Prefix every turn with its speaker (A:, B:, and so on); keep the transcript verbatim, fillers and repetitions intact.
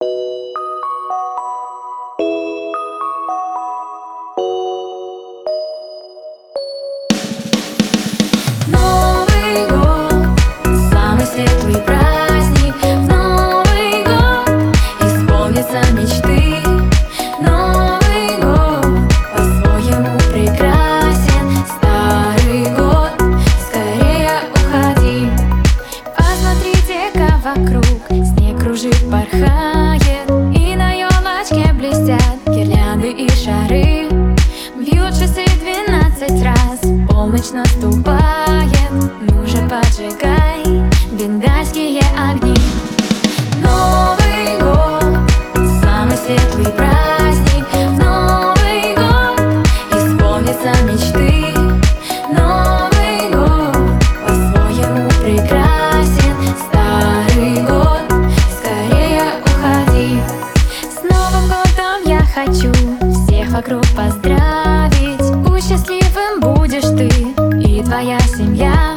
A: Новый год, самый светлый праздник. В Новый год исполнятся мечты. Новый год по-своему прекрасен. Старый год, скорее уходи. Посмотрите-ка вокруг, снег кружит, порхает, и на елочке блестят гирлянды и шары. Бьют часы двенадцать раз, полночь наступает. Ну же, поджигай бенгальские огни. Новый год, самый светлый праздник. В Новый год исполнятся мечты. Новый год по-своему прекрасен. Старый год, скорее уходи. С Новым годом я хочу всех вокруг поздравить. Пусть счастливым будешь ты и твоя семья.